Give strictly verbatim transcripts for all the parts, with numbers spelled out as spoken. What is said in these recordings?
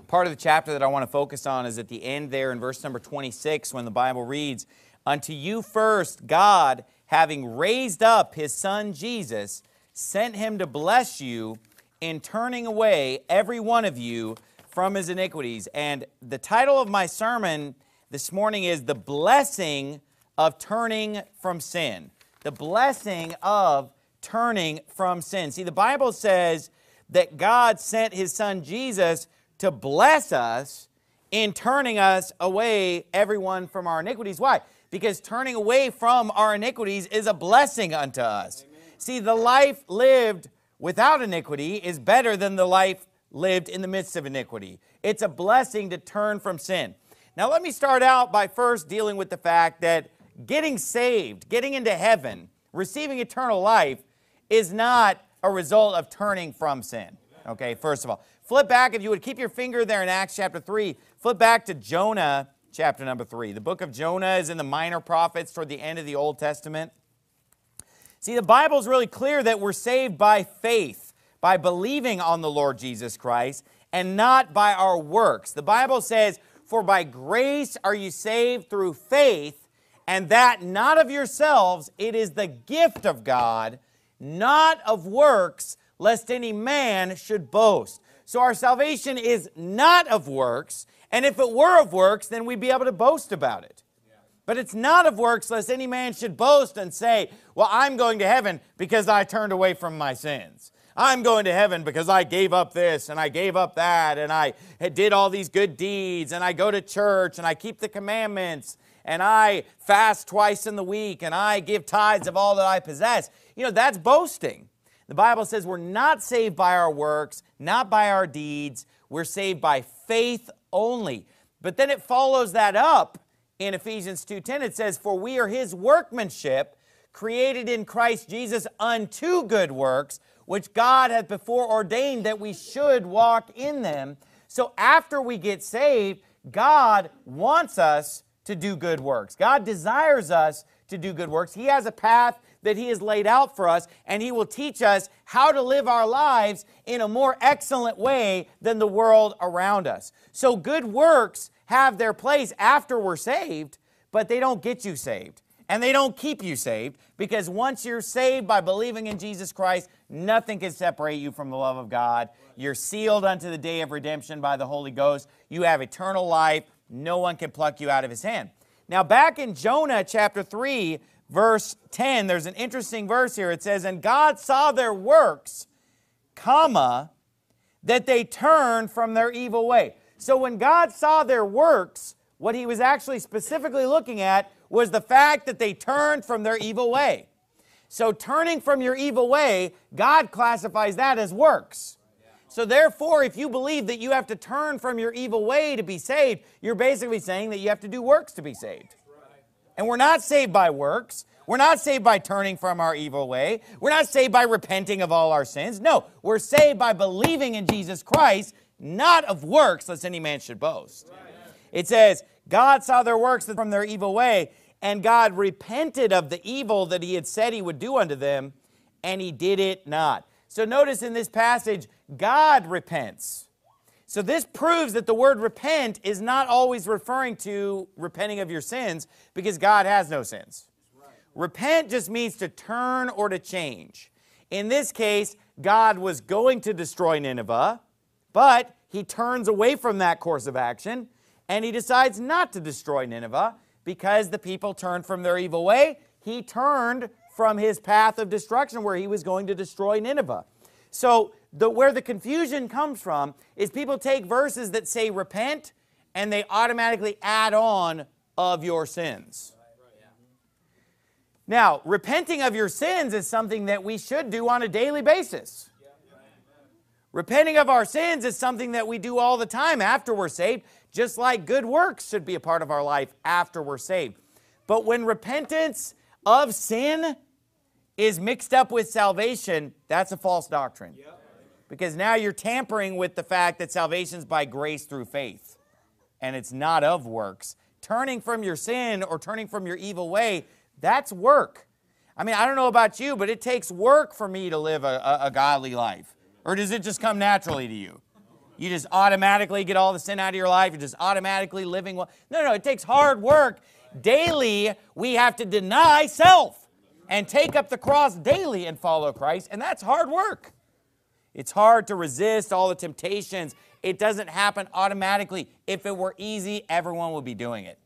part of the chapter that I want to focus on is at the end there in verse number twenty-six, when the Bible reads, "Unto you first God, having raised up his Son Jesus, sent him to bless you in turning away every one of you from his iniquities." And the title of my sermon this morning is "The Blessing of Turning from Sin." The blessing of turning from sin. See, the Bible says that God sent his Son Jesus to bless us in turning us away, everyone, from our iniquities. Why? Because turning away from our iniquities is a blessing unto us. Amen. See, the life lived without iniquity is better than the life lived in the midst of iniquity. It's a blessing to turn from sin. Now, let me start out by first dealing with the fact that getting saved, getting into heaven, receiving eternal life is not a result of turning from sin. Okay, first of all. Flip back, if you would, keep your finger there in Acts chapter three. Flip back to Jonah chapter number three. The book of Jonah is in the Minor Prophets toward the end of the Old Testament. See, the Bible is really clear that we're saved by faith, by believing on the Lord Jesus Christ, and not by our works. The Bible says, "For by grace are you saved through faith, and that not of yourselves, it is the gift of God, not of works, lest any man should boast." So our salvation is not of works, and if it were of works, then we'd be able to boast about it. But it's not of works, lest any man should boast and say, "Well, I'm going to heaven because I turned away from my sins. I'm going to heaven because I gave up this and I gave up that and I did all these good deeds and I go to church and I keep the commandments and I fast twice in the week and I give tithes of all that I possess." You know, that's boasting. The Bible says we're not saved by our works, not by our deeds. We're saved by faith only. But then it follows that up in Ephesians two ten. It says, "For we are his workmanship, created in Christ Jesus unto good works, which God hath before ordained that we should walk in them." So after we get saved, God wants us to do good works. God desires us to do good works. He has a path that he has laid out for us, and he will teach us how to live our lives in a more excellent way than the world around us. So good works have their place after we're saved, but they don't get you saved. And they don't keep you saved, because once you're saved by believing in Jesus Christ, nothing can separate you from the love of God. You're sealed unto the day of redemption by the Holy Ghost. You have eternal life. No one can pluck you out of his hand. Now, back in Jonah chapter three, verse ten, there's an interesting verse here. It says, "And God saw their works, comma, that they turned from their evil way." So when God saw their works, what he was actually specifically looking at was the fact that they turned from their evil way. So turning from your evil way, God classifies that as works. So therefore, if you believe that you have to turn from your evil way to be saved, you're basically saying that you have to do works to be saved. And we're not saved by works. We're not saved by turning from our evil way. We're not saved by repenting of all our sins. No, we're saved by believing in Jesus Christ, not of works, lest any man should boast. It says, God saw their works from their evil way, and God repented of the evil that he had said he would do unto them, and he did it not. So notice in this passage, God repents. So this proves that the word repent is not always referring to repenting of your sins, because God has no sins. Right. Repent just means to turn or to change. In this case, God was going to destroy Nineveh, but he turns away from that course of action, and he decides not to destroy Nineveh because the people turned from their evil way. He turned from his path of destruction where he was going to destroy Nineveh. So the, where the confusion comes from is people take verses that say repent and they automatically add on of your sins. Now, repenting of your sins is something that we should do on a daily basis. Repenting of our sins is something that we do all the time after we're saved, just like good works should be a part of our life after we're saved. But when repentance of sin is mixed up with salvation, that's a false doctrine. Yep. Because now you're tampering with the fact that salvation is by grace through faith, and it's not of works. Turning from your sin or turning from your evil way, that's work. I mean, I don't know about you, but it takes work for me to live a, a, a godly life. Or does it just come naturally to you? You just automatically get all the sin out of your life. You're just automatically living well. No, no, it takes hard work. Daily, we have to deny self and take up the cross daily and follow Christ, and that's hard work. It's hard to resist all the temptations. It doesn't happen automatically. If it were easy, everyone would be doing it.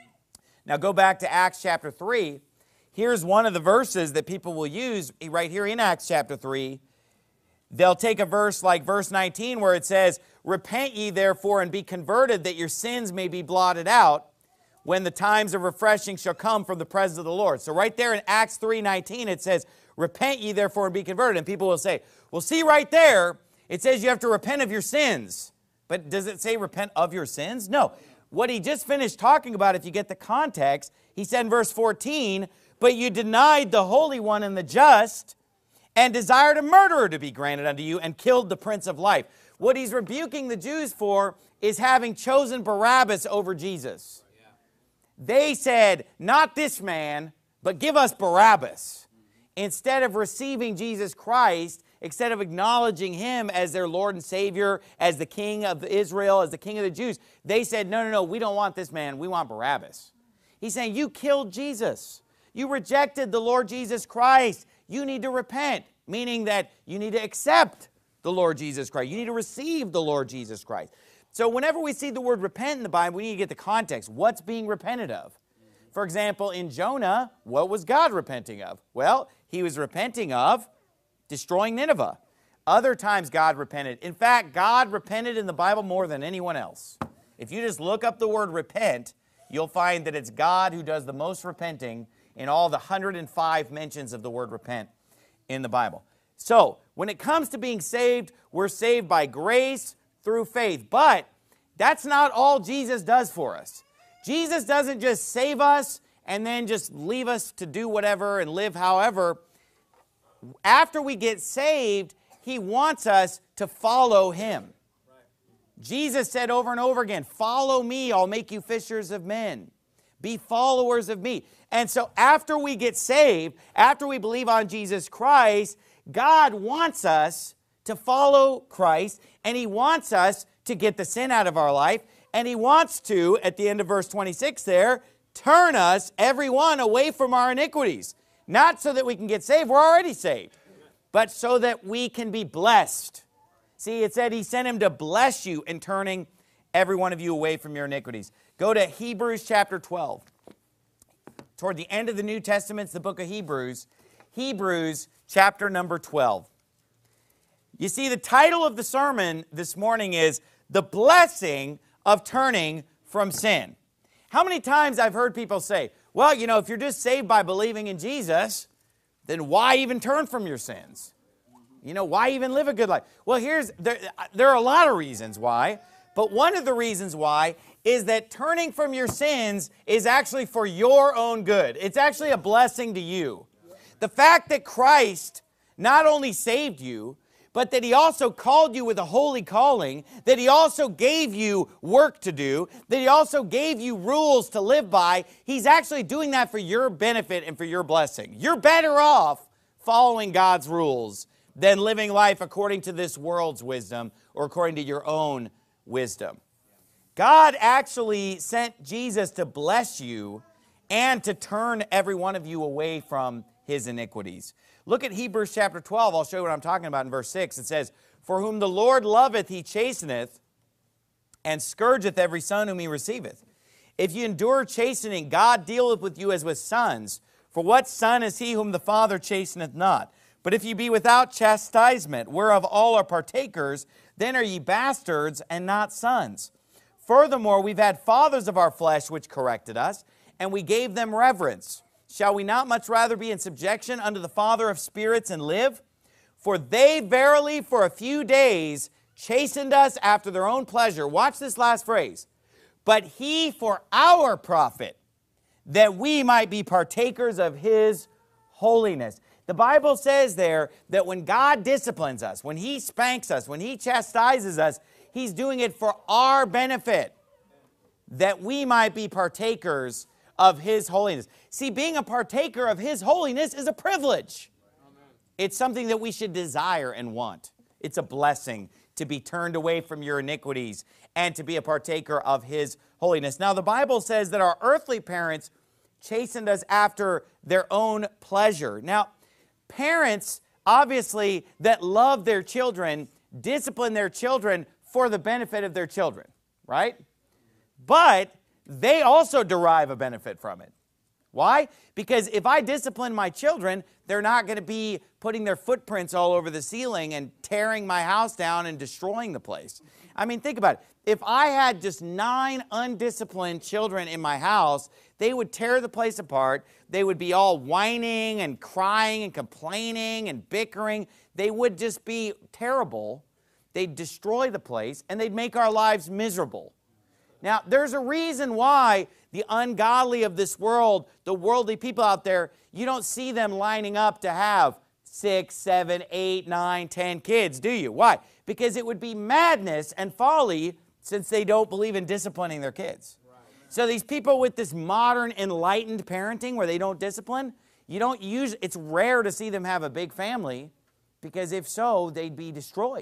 Now go back to Acts chapter three. Here's one of the verses that people will use right here in Acts chapter three. They'll take a verse like verse nineteen where it says, "Repent ye therefore and be converted, that your sins may be blotted out, when the times of refreshing shall come from the presence of the Lord." So right there in Acts three nineteen it says, "Repent ye therefore and be converted." And people will say, well, see right there, it says you have to repent of your sins. But does it say repent of your sins? No. What he just finished talking about, if you get the context, he said in verse fourteen, "But you denied the Holy One and the just, and desired a murderer to be granted unto you, and killed the Prince of Life." What he's rebuking the Jews for is having chosen Barabbas over Jesus. They said, not this man, but give us Barabbas. Instead of receiving Jesus Christ, instead of acknowledging him as their Lord and Savior, as the King of Israel, as the King of the Jews, they said, no, no, no, we don't want this man, we want Barabbas. He's saying, you killed Jesus. You rejected the Lord Jesus Christ. You need to repent, meaning that you need to accept the Lord Jesus Christ. You need to receive the Lord Jesus Christ. So whenever we see the word repent in the Bible, we need to get the context. What's being repented of? For example, in Jonah, what was God repenting of? Well, he was repenting of destroying Nineveh. Other times God repented. In fact, God repented in the Bible more than anyone else. If you just look up the word repent, you'll find that it's God who does the most repenting in all the one hundred five mentions of the word repent in the Bible. So, when it comes to being saved, we're saved by grace through faith. But that's not all Jesus does for us. Jesus doesn't just save us and then just leave us to do whatever and live however. After we get saved, he wants us to follow him. Jesus said over and over again, "Follow me, I'll make you fishers of men. Be followers of me." And so after we get saved, after we believe on Jesus Christ, God wants us to follow Christ, and he wants us to get the sin out of our life, and he wants to, at the end of verse twenty-six there, turn us, everyone, away from our iniquities. Not so that we can get saved, we're already saved, but so that we can be blessed. See, it said he sent him to bless you in turning every one of you away from your iniquities. Go to Hebrews chapter twelve. Toward the end of the New Testament, it's the book of Hebrews. Hebrews chapter number twelve. You see, the title of the sermon this morning is The Blessing of Turning from Sin. How many times I've heard people say, well, you know, if you're just saved by believing in Jesus, then why even turn from your sins? You know, why even live a good life? Well, here's, there, there are a lot of reasons why, but one of the reasons why is that turning from your sins is actually for your own good. It's actually a blessing to you. The fact that Christ not only saved you, but that he also called you with a holy calling, that he also gave you work to do, that he also gave you rules to live by, he's actually doing that for your benefit and for your blessing. You're better off following God's rules than living life according to this world's wisdom or according to your own wisdom. God actually sent Jesus to bless you and to turn every one of you away from his iniquities. Look at Hebrews chapter twelve. I'll show you what I'm talking about in verse six. It says, "For whom the Lord loveth, he chasteneth, and scourgeth every son whom he receiveth. If you endure chastening, God dealeth with you as with sons. For what son is he whom the Father chasteneth not? But if ye be without chastisement, whereof all are partakers, then are ye bastards and not sons. Furthermore, we've had fathers of our flesh which corrected us, and we gave them reverence. Shall we not much rather be in subjection unto the Father of spirits and live? For they verily for a few days chastened us after their own pleasure." Watch this last phrase. "But he for our profit, that we might be partakers of his holiness." The Bible says there that when God disciplines us, when he spanks us, when he chastises us, he's doing it for our benefit, that we might be partakers of his holiness. See, being a partaker of his holiness is a privilege. Amen. It's something that we should desire and want. It's a blessing to be turned away from your iniquities and to be a partaker of his holiness. Now, the Bible says that our earthly parents chastened us after their own pleasure. Now, parents, obviously, that love their children, discipline their children for the benefit of their children, right? But they also derive a benefit from it. Why? Because if I discipline my children, they're not going to be putting their footprints all over the ceiling and tearing my house down and destroying the place. I mean, think about it. If I had just nine undisciplined children in my house, they would tear the place apart. They would be all whining and crying and complaining and bickering. They would just be terrible. They'd destroy the place, and they'd make our lives miserable. Now, there's a reason why the ungodly of this world, the worldly people out there, you don't see them lining up to have six, seven, eight, nine, ten kids, do you? Why? Because it would be madness and folly since they don't believe in disciplining their kids. So these people with this modern enlightened parenting where they don't discipline, you don't use, it's rare to see them have a big family because if so, they'd be destroyed.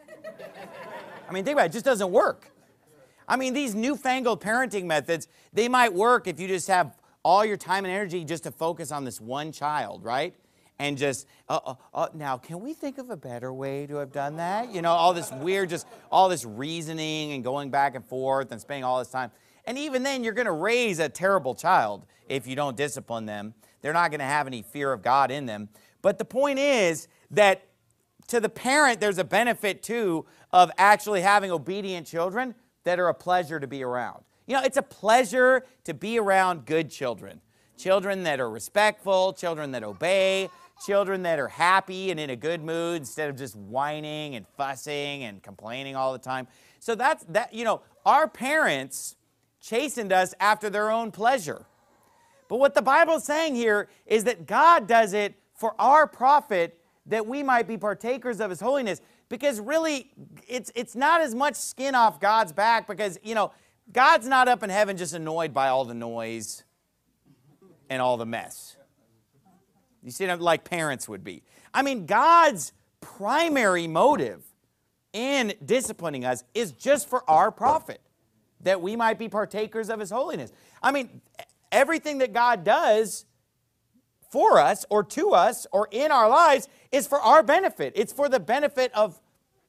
I mean, think about it, it just doesn't work. I mean, these newfangled parenting methods, they might work if you just have all your time and energy just to focus on this one child, right? And just, uh, uh, uh, now, can we think of a better way to have done that? You know, all this weird, just all this reasoning and going back and forth and spending all this time. And even then, you're going to raise a terrible child if you don't discipline them. They're not going to have any fear of God in them. But the point is that to the parent, there's a benefit, too, of actually having obedient children that are a pleasure to be around. You know, it's a pleasure to be around good children. Children that are respectful, children that obey, children that are happy and in a good mood instead of just whining and fussing and complaining all the time. So that's, that, you know, our parents chastened us after their own pleasure. But what the Bible is saying here is that God does it for our profit, that we might be partakers of his holiness. Because really, it's, it's not as much skin off God's back because, you know, God's not up in heaven just annoyed by all the noise and all the mess. You see, like parents would be. I mean, God's primary motive in disciplining us is just for our profit, that we might be partakers of his holiness. I mean, everything that God does for us or to us or in our lives is for our benefit. It's for the benefit of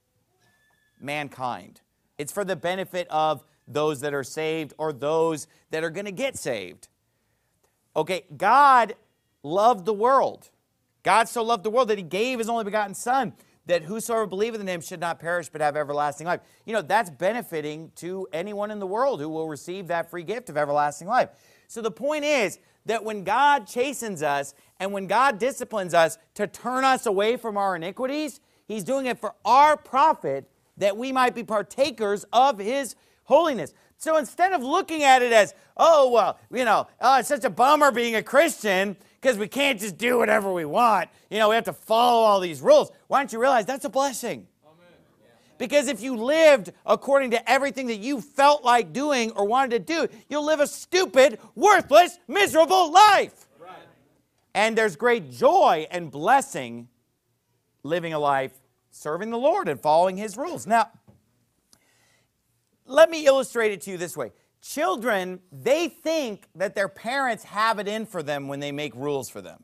mankind. It's for the benefit of those that are saved or those that are going to get saved. Okay, God loved the world. God so loved the world that he gave his only begotten Son, that whosoever believeth in him should not perish but have everlasting life. You know, that's benefiting to anyone in the world who will receive that free gift of everlasting life. So the point is that when God chastens us and when God disciplines us to turn us away from our iniquities, he's doing it for our profit, that we might be partakers of his holiness. So instead of looking at it as, oh, well, you know, oh, it's such a bummer being a Christian because we can't just do whatever we want. You know, we have to follow all these rules. Why don't you realize that's a blessing? Amen. Because if you lived according to everything that you felt like doing or wanted to do, you'll live a stupid, worthless, miserable life. Right. And there's great joy and blessing living a life serving the Lord and following his rules. Now, let me illustrate it to you this way. Children, they think that their parents have it in for them when they make rules for them.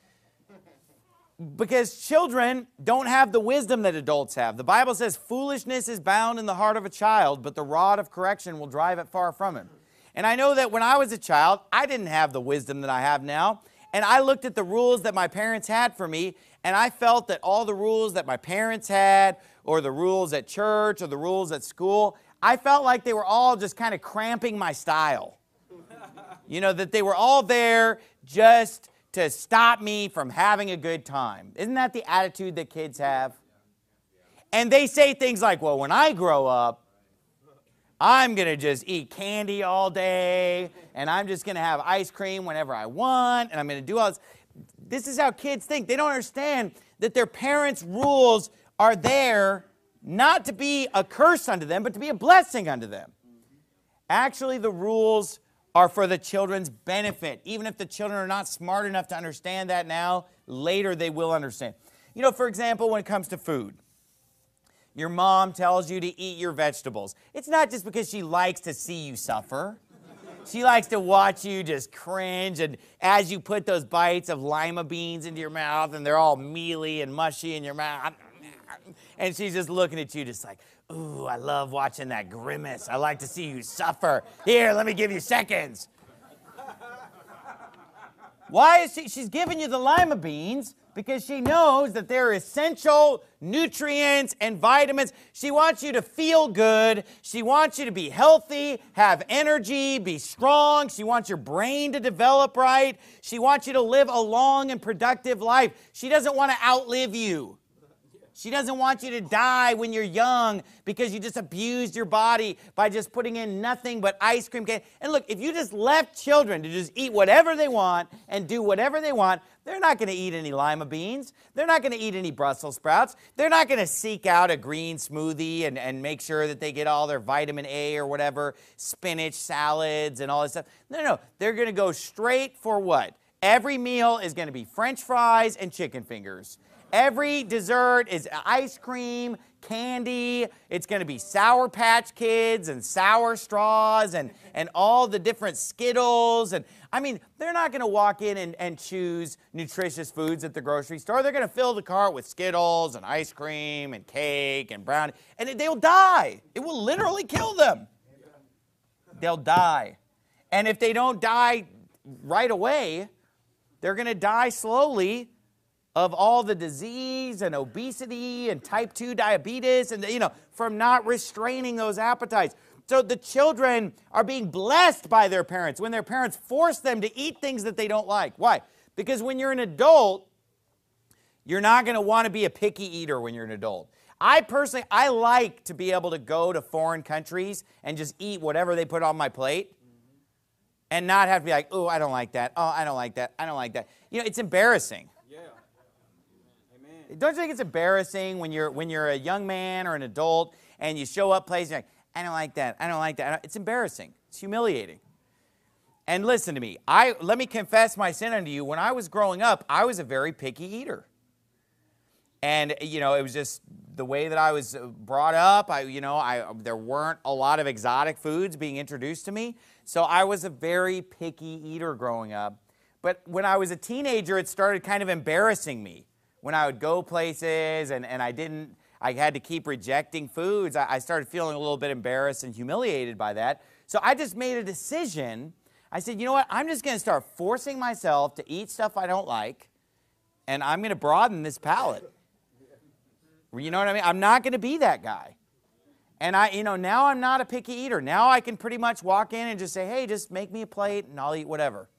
Because children don't have the wisdom that adults have. The Bible says foolishness is bound in the heart of a child, but the rod of correction will drive it far from him. And I know that when I was a child, I didn't have the wisdom that I have now. And I looked at the rules that my parents had for me, and I felt that all the rules that my parents had, or the rules at church, or the rules at school, I felt like they were all just kind of cramping my style. You know, that they were all there just to stop me from having a good time. Isn't that the attitude that kids have? And they say things like, well, when I grow up, I'm going to just eat candy all day, and I'm just going to have ice cream whenever I want, and I'm going to do all this. This is how kids think. They don't understand that their parents' rules are there not to be a curse unto them, but to be a blessing unto them. Actually, the rules are for the children's benefit. Even if the children are not smart enough to understand that now, later they will understand. You know, for example, when it comes to food, Your mom tells you to eat your vegetables. It's not just because she likes to see you suffer. She likes to watch you just cringe, and as you put those bites of lima beans into your mouth and they're all mealy and mushy in your mouth, and she's just looking at you just like, ooh, I love watching that grimace. I like to see you suffer. Here, let me give you seconds. Why is she? She's giving you the lima beans because she knows that they're essential nutrients and vitamins. She wants you to feel good. She wants you to be healthy, have energy, be strong. She wants your brain to develop right. She wants you to live a long and productive life. She doesn't want to outlive you. She doesn't want you to die when you're young because you just abused your body by just putting in nothing but ice cream. And look, if you just left children to just eat whatever they want and do whatever they want, they're not going to eat any lima beans. They're not going to eat any Brussels sprouts. They're not going to seek out a green smoothie and, and make sure that they get all their vitamin A or whatever, spinach salads and all this stuff. No, no, they're going to go straight for what? Every meal is going to be French fries and chicken fingers. Every dessert is ice cream, candy. It's going to be Sour Patch Kids and Sour Straws and, and all the different Skittles. And I mean, they're not going to walk in and, and choose nutritious foods at the grocery store. They're going to fill the cart with Skittles and ice cream and cake and brownie. And they'll die. It will literally kill them. They'll die. And if they don't die right away, they're going to die slowly of all the disease and obesity and type two diabetes and, you know, from not restraining those appetites. So the children are being blessed by their parents when their parents force them to eat things that they don't like. Why? Because when you're an adult, you're not going to want to be a picky eater when you're an adult. I personally, I like to be able to go to foreign countries and just eat whatever they put on my plate and not have to be like, oh, I don't like that. Oh, I don't like that. I don't like that. You know, it's embarrassing. Don't you think it's embarrassing when you're when you're a young man or an adult and you show up places and you're like, I don't like that, I don't like that. It's embarrassing. It's humiliating. And listen to me. I let me confess my sin unto you. When I was growing up, I was a very picky eater. And, you know, it was just the way that I was brought up. I, you know, I there weren't a lot of exotic foods being introduced to me. So I was a very picky eater growing up. But when I was a teenager, it started kind of embarrassing me. When I would go places and, and I didn't, I had to keep rejecting foods, I, I started feeling a little bit embarrassed and humiliated by that. So I just made a decision. I said, you know what, I'm just going to start forcing myself to eat stuff I don't like, and I'm going to broaden this palate. You know what I mean? I'm not going to be that guy. And I, you know, now I'm not a picky eater. Now I can pretty much walk in and just say, hey, just make me a plate and I'll eat whatever.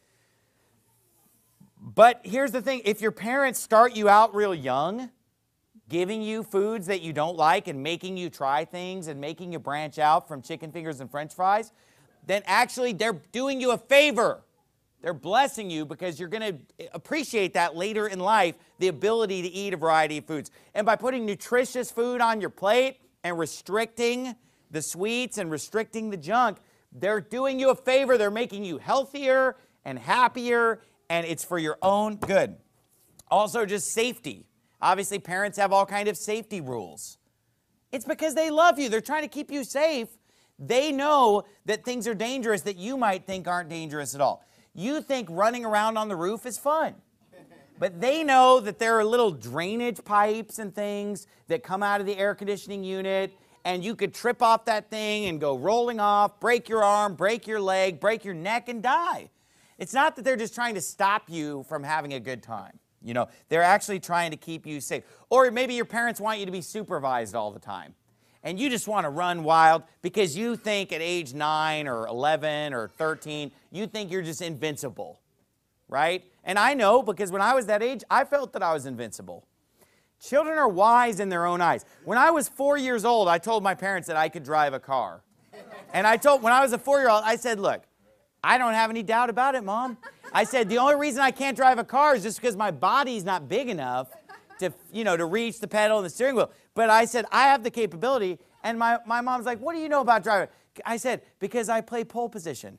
But here's the thing, if your parents start you out real young, giving you foods that you don't like and making you try things and making you branch out from chicken fingers and French fries, then actually they're doing you a favor. They're blessing you because you're going to appreciate that later in life, the ability to eat a variety of foods. And by putting nutritious food on your plate and restricting the sweets and restricting the junk, they're doing you a favor. They're making you healthier and happier, and it's for your own good. Also, just safety. Obviously, parents have all kinds of safety rules. It's because they love you. They're trying to keep you safe. They know that things are dangerous that you might think aren't dangerous at all. You think running around on the roof is fun. But they know that there are little drainage pipes and things that come out of the air conditioning unit, and you could trip off that thing and go rolling off, break your arm, break your leg, break your neck, and die. It's not that they're just trying to stop you from having a good time. You know, they're actually trying to keep you safe. Or maybe your parents want you to be supervised all the time. And you just want to run wild because you think at age nine or eleven or thirteen, you think you're just invincible, right? And I know because when I was that age, I felt that I was invincible. Children are wise in their own eyes. When I was four years old, I told my parents that I could drive a car. And I told, when I was a four-year-old, I said, look, I don't have any doubt about it, Mom. I said, the only reason I can't drive a car is just because my body's not big enough to, you know, to reach the pedal and the steering wheel. But I said, I have the capability. And my, my mom's like, what do you know about driving? I said, because I play pole position.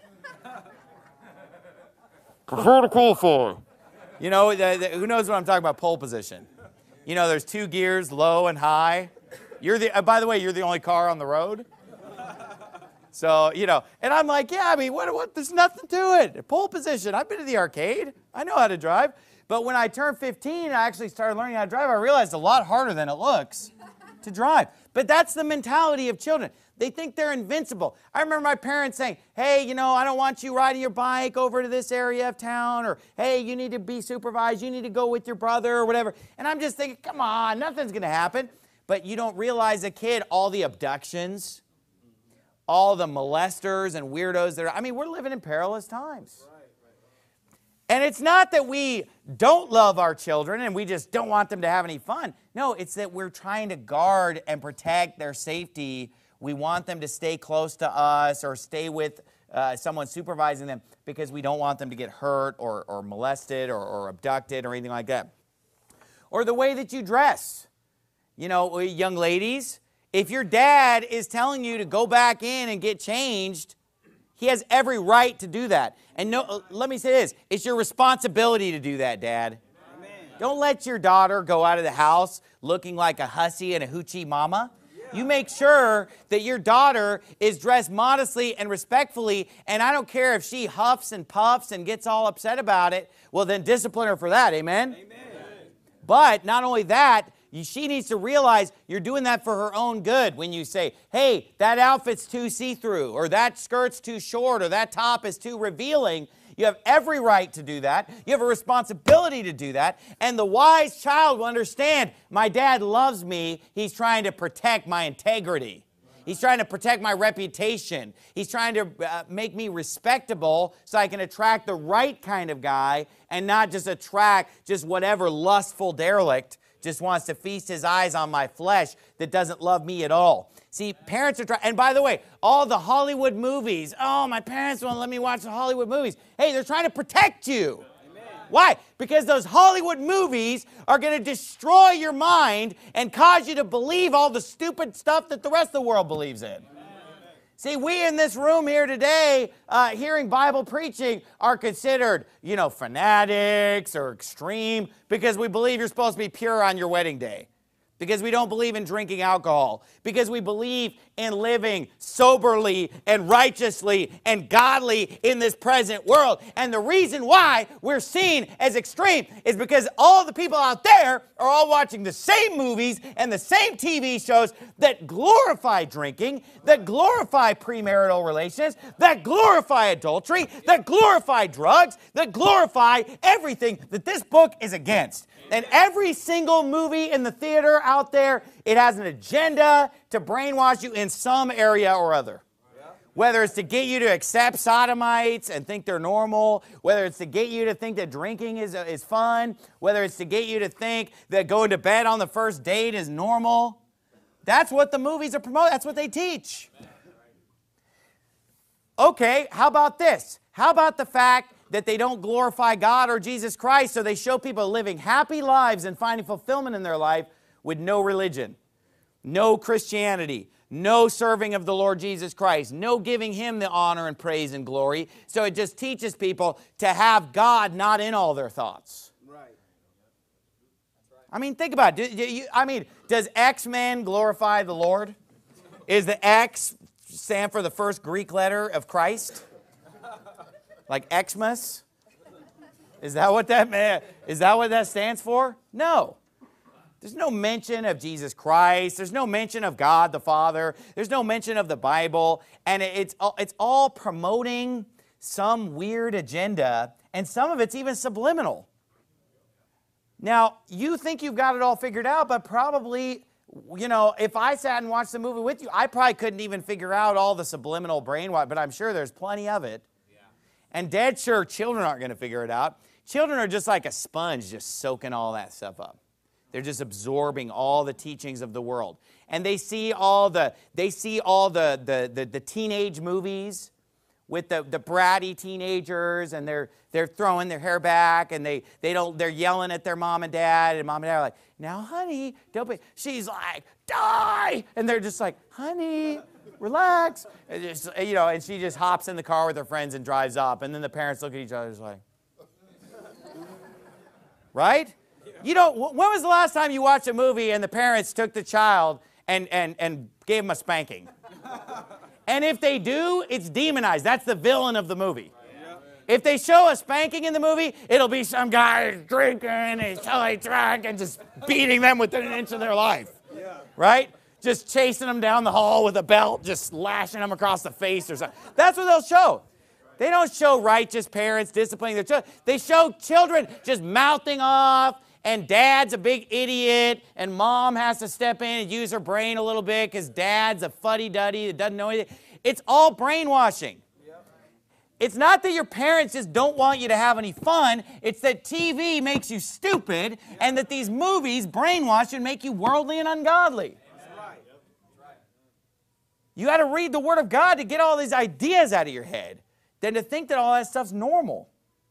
Prefer to qualify. You know, the, the, who knows what I'm talking about, pole position? You know, there's two gears, low and high. You're the, uh, by the way, you're the only car on the road. So, you know, and I'm like, yeah, I mean, what, what, there's nothing to it. Pole position. I've been to the arcade. I know how to drive. But when I turned fifteen, I actually started learning how to drive. I realized it's a lot harder than it looks to drive. But that's the mentality of children. They think they're invincible. I remember my parents saying, hey, you know, I don't want you riding your bike over to this area of town, or hey, you need to be supervised, you need to go with your brother or whatever. And I'm just thinking, come on, nothing's going to happen. But you don't realize, a kid, all the abductions, all the molesters and weirdos that are, I mean, we're living in perilous times. And it's not that we don't love our children and we just don't want them to have any fun. No, it's that we're trying to guard and protect their safety. We want them to stay close to us or stay with uh, someone supervising them because we don't want them to get hurt or, or molested or, or abducted or anything like that. Or the way that you dress. You know, young ladies, if your dad is telling you to go back in and get changed, he has every right to do that. And no, let me say this, it's your responsibility to do that, Dad. Amen. Don't let your daughter go out of the house looking like a hussy and a hoochie mama. Yeah. You make sure that your daughter is dressed modestly and respectfully, and I don't care if she huffs and puffs and gets all upset about it, well then discipline her for that, amen? Amen. But not only that, she needs to realize you're doing that for her own good when you say, hey, that outfit's too see-through, or that skirt's too short, or that top is too revealing. You have every right to do that. You have a responsibility to do that. And the wise child will understand, my dad loves me. He's trying to protect my integrity. He's trying to protect my reputation. He's trying to uh, make me respectable so I can attract the right kind of guy and not just attract just whatever lustful derelict just wants to feast his eyes on my flesh that doesn't love me at all. See, parents are trying, and by the way, all the Hollywood movies, oh, my parents won't let me watch the Hollywood movies. Hey, they're trying to protect you. Amen. Why? Because those Hollywood movies are going to destroy your mind and cause you to believe all the stupid stuff that the rest of the world believes in. See, we in this room here today, uh, hearing Bible preaching, are considered, you know, fanatics or extreme because we believe you're supposed to be pure on your wedding day. Because we don't believe in drinking alcohol. Because we believe in living soberly and righteously and godly in this present world. And the reason why we're seen as extreme is because all the people out there are all watching the same movies and the same T V shows that glorify drinking, that glorify premarital relations, that glorify adultery, that glorify drugs, that glorify everything that this book is against. And every single movie in the theater out there, it has an agenda to brainwash you in some area or other. Whether it's to get you to accept sodomites and think they're normal, whether it's to get you to think that drinking is, is fun, whether it's to get you to think that going to bed on the first date is normal. That's what the movies are promoting. That's what they teach. Okay, how about this? How about the fact that they don't glorify God or Jesus Christ, so they show people living happy lives and finding fulfillment in their life with no religion, no Christianity, no serving of the Lord Jesus Christ, no giving Him the honor and praise and glory. So it just teaches people to have God not in all their thoughts. Right. I mean, think about it. Do, do you, I mean, does X-Men glorify the Lord? Is the X stand for the first Greek letter of Christ? Like Xmas? Is that what that man, is that what that stands for? No. There's no mention of Jesus Christ. There's no mention of God the Father. There's no mention of the Bible. And it's, it's all promoting some weird agenda, and some of it's even subliminal. Now, you think you've got it all figured out, but probably, you know, if I sat and watched the movie with you, I probably couldn't even figure out all the subliminal brainwash, but I'm sure there's plenty of it. And dead sure children aren't going to figure it out. Children are just like a sponge just soaking all that stuff up. They're just absorbing all the teachings of the world. And they see all the, they see all the, the, the, the teenage movies with the, the bratty teenagers, and they're, they're throwing their hair back, and they, they don't, they're yelling at their mom and dad, and mom and dad are like, now honey, don't be, she's like, die! And they're just like, honey, relax. And just, you know, and she just hops in the car with her friends and drives up. And then the parents look at each other and like, right? You know, when was the last time you watched a movie and the parents took the child and, and, and gave them a spanking. And if they do, it's demonized. That's the villain of the movie. If they show a spanking in the movie, it'll be some guy drinking and he's totally drunk and just beating them within an inch of their life. Right? Just chasing them down the hall with a belt, just lashing them across the face or something. That's what they'll show. They don't show righteous parents disciplining their children. They show children just mouthing off, and dad's a big idiot, and mom has to step in and use her brain a little bit because dad's a fuddy-duddy that doesn't know anything. It's all brainwashing. It's not that your parents just don't want you to have any fun. It's that T V makes you stupid and that these movies brainwash and make you worldly and ungodly. You got to read the Word of God to get all these ideas out of your head than to think that all that stuff's normal.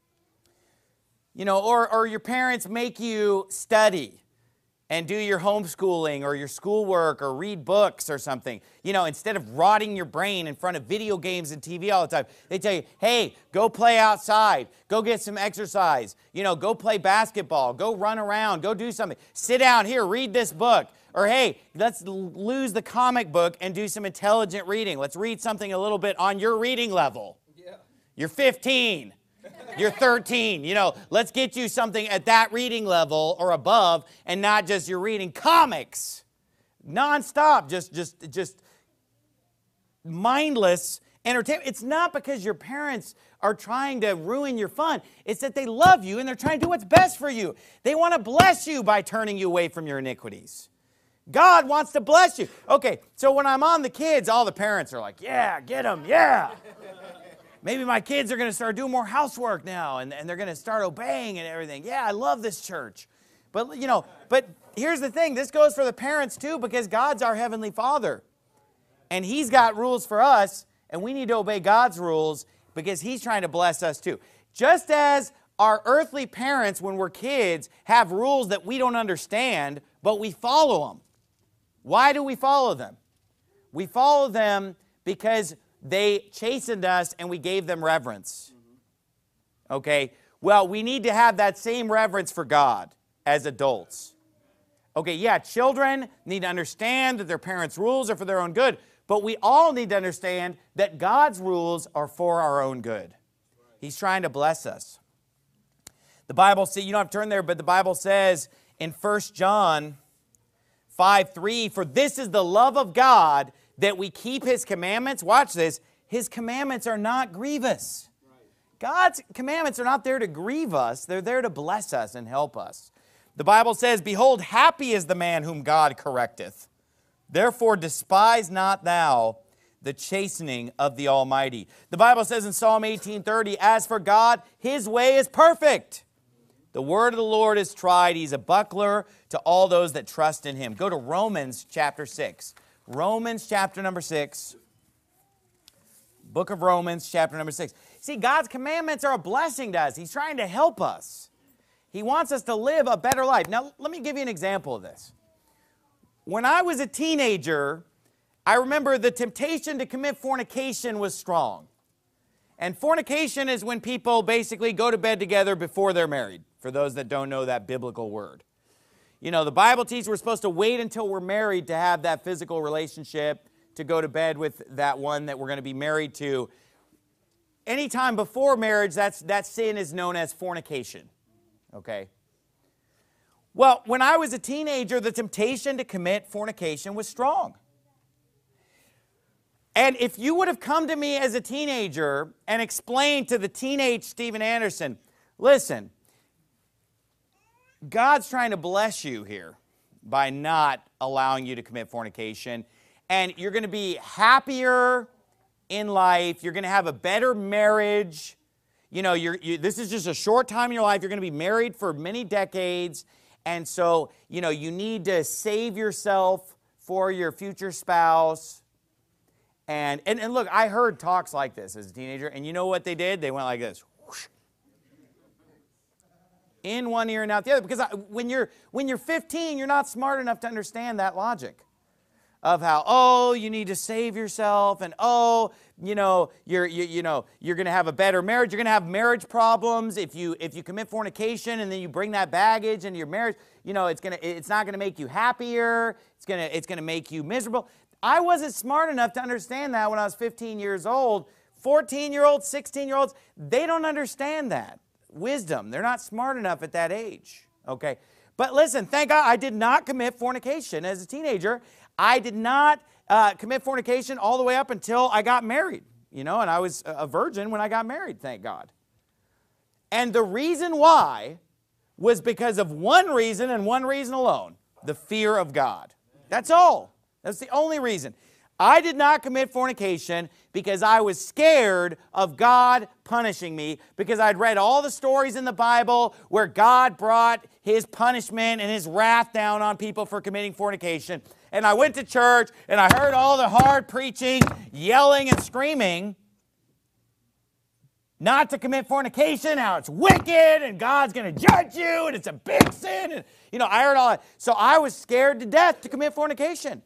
You know, or, or your parents make you study and do your homeschooling or your schoolwork or read books or something. You know, instead of rotting your brain in front of video games and T V all the time, they tell you, hey, go play outside. Go get some exercise. You know, go play basketball. Go run around. Go do something. Sit down here, read this book. Or, hey, let's lose the comic book and do some intelligent reading. Let's read something a little bit on your reading level. Yeah. You're fifteen. You're thirteen. You know, let's get you something at that reading level or above and not just you're reading comics. Nonstop, just, just, just mindless entertainment. It's not because your parents are trying to ruin your fun. It's that they love you and they're trying to do what's best for you. They want to bless you by turning you away from your iniquities. God wants to bless you. Okay, so when I'm on the kids, all the parents are like, yeah, get them, yeah. Maybe my kids are going to start doing more housework now, and, and they're going to start obeying and everything. Yeah, I love this church. But, you know, but here's the thing. This goes for the parents, too, because God's our Heavenly Father. And He's got rules for us, and we need to obey God's rules because He's trying to bless us, too. Just as our earthly parents, when we're kids, have rules that we don't understand, but we follow them. Why do we follow them? We follow them because they chastened us and we gave them reverence. Okay? Well, we need to have that same reverence for God as adults. Okay, yeah, children need to understand that their parents' rules are for their own good, but we all need to understand that God's rules are for our own good. He's trying to bless us. The Bible says, you don't have to turn there, but the Bible says in First John five three, for this is the love of God, that we keep His commandments. Watch this. His commandments are not grievous. God's commandments are not there to grieve us. They're there to bless us and help us. The Bible says, behold, happy is the man whom God correcteth. Therefore despise not thou the chastening of the Almighty. The Bible says in Psalm eighteen thirty, as for God, His way is perfect. The word of the Lord is tried. He's a buckler to all those that trust in Him. Go to Romans chapter six. Romans chapter number six. Book of Romans chapter number six. See, God's commandments are a blessing to us. He's trying to help us. He wants us to live a better life. Now, let me give you an example of this. When I was a teenager, I remember the temptation to commit fornication was strong. And fornication is when people basically go to bed together before they're married, for those that don't know that biblical word. You know, the Bible teaches we're supposed to wait until we're married to have that physical relationship, to go to bed with that one that we're going to be married to. Anytime before marriage, that's, that sin is known as fornication. Okay? Well, when I was a teenager, the temptation to commit fornication was strong. And if you would have come to me as a teenager and explained to the teenage Steven Anderson, listen, God's trying to bless you here by not allowing you to commit fornication, and you're going to be happier in life, you're going to have a better marriage, you know, you're, you, this is just a short time in your life, you're going to be married for many decades, and so, you know, you need to save yourself for your future spouse. And, and, and look, I heard talks like this as a teenager, and you know what they did? They went like this. Whoosh. In one ear and out the other. Because I, when, you're, when you're fifteen, you're not smart enough to understand that logic. of how, oh, you need to save yourself, and oh, you know, you're you, you know, you're going to have a better marriage. You're going to have marriage problems if you if you commit fornication and then you bring that baggage into your marriage. You know, it's going to it's not going to make you happier. It's going to it's going to make you miserable. I wasn't smart enough to understand that when I was fifteen years old. fourteen-year-olds, sixteen-year-olds, they don't understand that wisdom. They're not smart enough at that age. Okay. But listen, thank God I did not commit fornication as a teenager. I did not uh, commit fornication all the way up until I got married, you know, and I was a virgin when I got married, thank God. And the reason why was because of one reason and one reason alone, the fear of God. That's all. That's the only reason. I did not commit fornication because I was scared of God punishing me, because I'd read all the stories in the Bible where God brought His punishment and His wrath down on people for committing fornication. And I went to church and I heard all the hard preaching, yelling and screaming not to commit fornication, how it's wicked and God's going to judge you and it's a big sin. And, you know, I heard all that. So I was scared to death to commit fornication.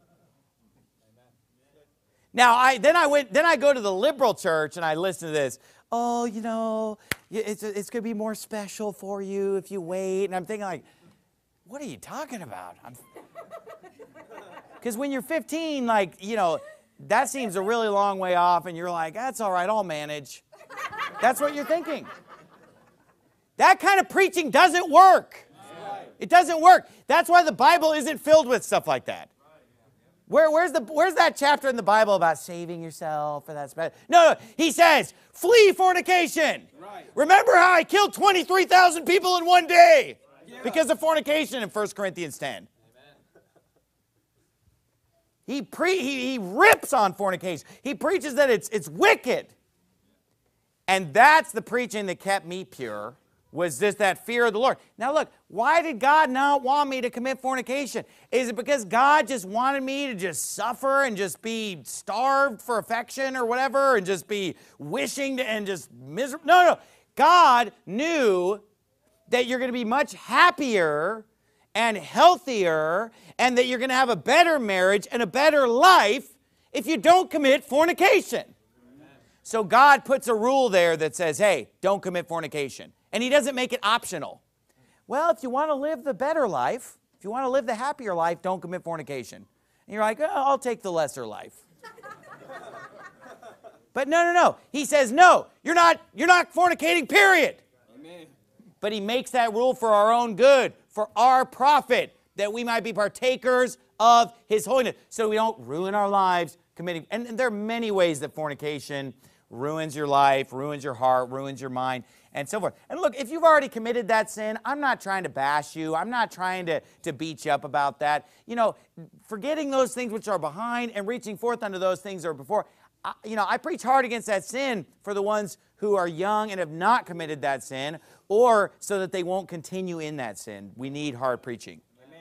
Now, I, then I went. Then I go to the liberal church and I listen to this. Oh, you know, it's, it's going to be more special for you if you wait. And I'm thinking like, what are you talking about? Because when you're fifteen, like, you know, that seems a really long way off. And you're like, that's all right, I'll manage. That's what you're thinking. That kind of preaching doesn't work. It doesn't work. That's why the Bible isn't filled with stuff like that. Where, where's, the, where's that chapter in the Bible about saving yourself? Or that's bad? No, no, he says, flee fornication. Right. Remember how I killed twenty-three thousand people in one day right. because of fornication in First Corinthians ten. Amen. He, pre, he, he rips on fornication. He preaches that it's, it's wicked. And that's the preaching that kept me pure. Was just that fear of the Lord. Now look, why did God not want me to commit fornication? Is it because God just wanted me to just suffer and just be starved for affection or whatever and just be wishing to and just miserable? No, no. God knew that you're going to be much happier and healthier and that you're going to have a better marriage and a better life if you don't commit fornication. Amen. So God puts a rule there that says, hey, don't commit fornication. And He doesn't make it optional. Well, if you want to live the better life, if you want to live the happier life, don't commit fornication. And you're like, oh, I'll take the lesser life. But no, no, no. He says, no, you're not, you're not fornicating, period. Amen. But He makes that rule for our own good, for our profit, that we might be partakers of His holiness, so we don't ruin our lives committing. And, and there are many ways that fornication ruins your life, ruins your heart, ruins your mind, and so forth. And look, if you've already committed that sin, I'm not trying to bash you. I'm not trying to, to beat you up about that. You know, forgetting those things which are behind and reaching forth unto those things that are before. I, you know, I preach hard against that sin for the ones who are young and have not committed that sin, or so that they won't continue in that sin. We need hard preaching.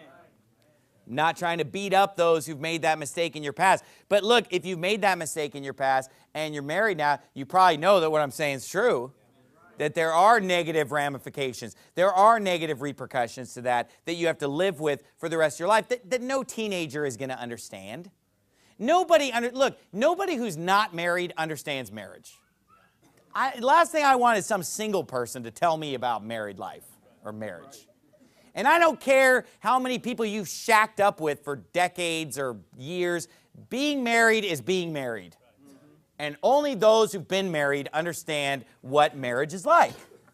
Not trying to beat up those who've made that mistake in your past. But look, if you've made that mistake in your past and you're married now, you probably know that what I'm saying is true. That there are negative ramifications. There are negative repercussions to that that you have to live with for the rest of your life that, that no teenager is going to understand. Nobody, under, look, nobody who's not married understands marriage. I, last thing I want is some single person to tell me about married life or marriage. And I don't care how many people you've shacked up with for decades or years. Being married is being married. And only those who've been married understand what marriage is like.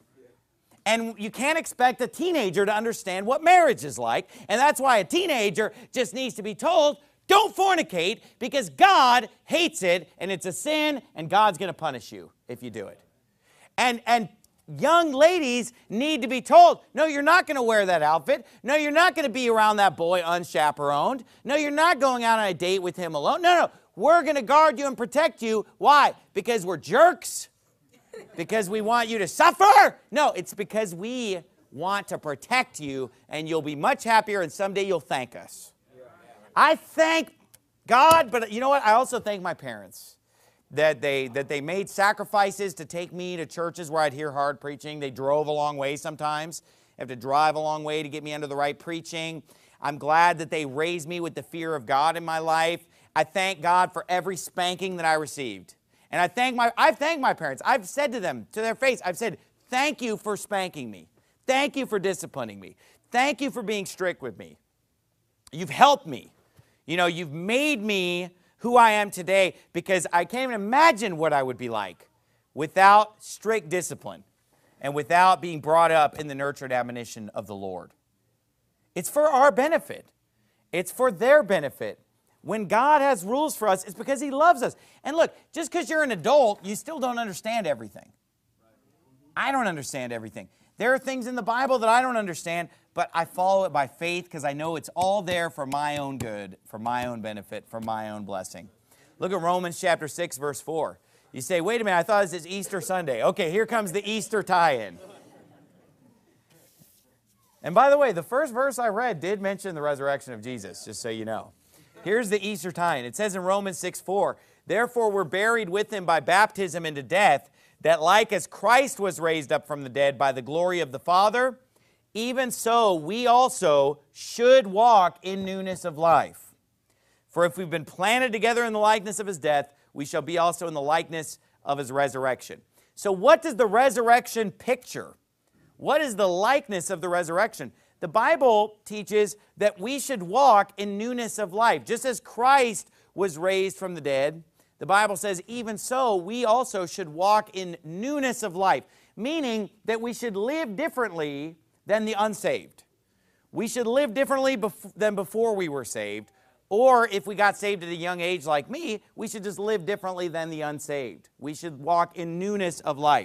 And you can't expect a teenager to understand what marriage is like. And that's why a teenager just needs to be told, don't fornicate, because God hates it, and it's a sin, and God's going to punish you if you do it. And, and young ladies need to be told, no, you're not going to wear that outfit. No, you're not going to be around that boy unchaperoned. No, you're not going out on a date with him alone. No, no, we're going to guard you and protect you. Why? Because we're jerks? Because we want you to suffer? No, it's because we want to protect you, and you'll be much happier, and someday you'll thank us. I thank God, but you know what? I also thank my parents. That they, that they made sacrifices to take me to churches where I'd hear hard preaching. They drove a long way sometimes. Have to drive a long way to get me under the right preaching. I'm glad that they raised me with the fear of God in my life. I thank God for every spanking that I received. And I thank my, I've thanked my parents. I've said to them, to their face, I've said, thank you for spanking me. Thank you for disciplining me. Thank you for being strict with me. You've helped me. You know, you've made me who I am today, because I can't even imagine what I would be like without strict discipline and without being brought up in the nurture and admonition of the Lord. It's for our benefit. It's for their benefit. When God has rules for us, it's because He loves us. And look, just because you're an adult, you still don't understand everything. I don't understand everything. There are things in the Bible that I don't understand, but I follow it by faith because I know it's all there for my own good, for my own benefit, for my own blessing. Look at Romans chapter six, verse four. You say, wait a minute, I thought this is Easter Sunday. Okay, here comes the Easter tie-in. And by the way, the first verse I read did mention the resurrection of Jesus, just so you know. Here's the Easter tie-in. It says in Romans six four, therefore we're buried with Him by baptism into death, that like as Christ was raised up from the dead by the glory of the Father, even so we also should walk in newness of life. For if we've been planted together in the likeness of His death, we shall be also in the likeness of His resurrection. So what does the resurrection picture? What is the likeness of the resurrection? The Bible teaches that we should walk in newness of life. Just as Christ was raised from the dead, the Bible says, even so, we also should walk in newness of life, meaning that we should live differently than the unsaved. We should live differently bef- than before we were saved, or if we got saved at a young age like me, we should just live differently than the unsaved. We should walk in newness of life.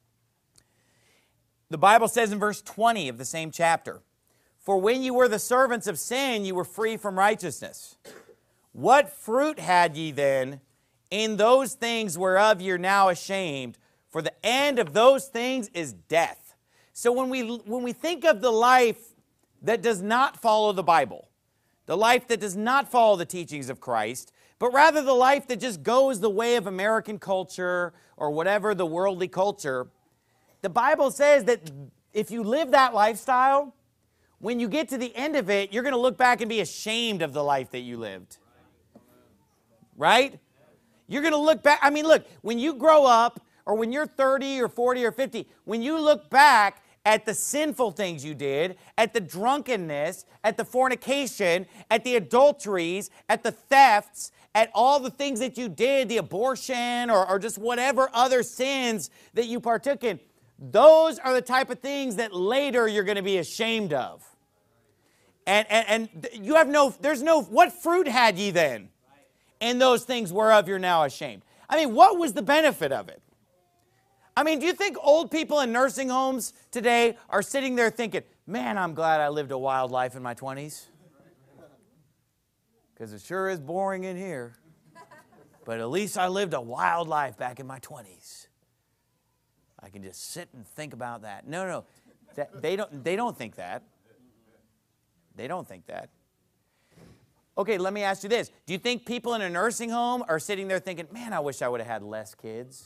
The Bible says in verse twenty of the same chapter, for when you were the servants of sin, you were free from righteousness. What fruit had ye then in those things whereof you're now ashamed? For the end of those things is death. So when we, when we think of the life that does not follow the Bible, the life that does not follow the teachings of Christ, but rather the life that just goes the way of American culture or whatever the worldly culture, the Bible says that if you live that lifestyle, when you get to the end of it, you're going to look back and be ashamed of the life that you lived. Right? You're going to look back. I mean, look, when you grow up, or when you're thirty or forty or fifty, when you look back at the sinful things you did, at the drunkenness, at the fornication, at the adulteries, at the thefts, at all the things that you did, the abortion, or, or just whatever other sins that you partook in, those are the type of things that later you're going to be ashamed of. And, and, and you have no, there's no, what fruit had ye then in those things whereof you're now ashamed? I mean, what was the benefit of it? I mean, do you think old people in nursing homes today are sitting there thinking, man, I'm glad I lived a wild life in my twenties? Because it sure is boring in here. But at least I lived a wild life back in my twenties. I can just sit and think about that. No, no, that, they don't, they don't think that. They don't think that. Okay, let me ask you this. Do you think people in a nursing home are sitting there thinking, man, I wish I would have had less kids?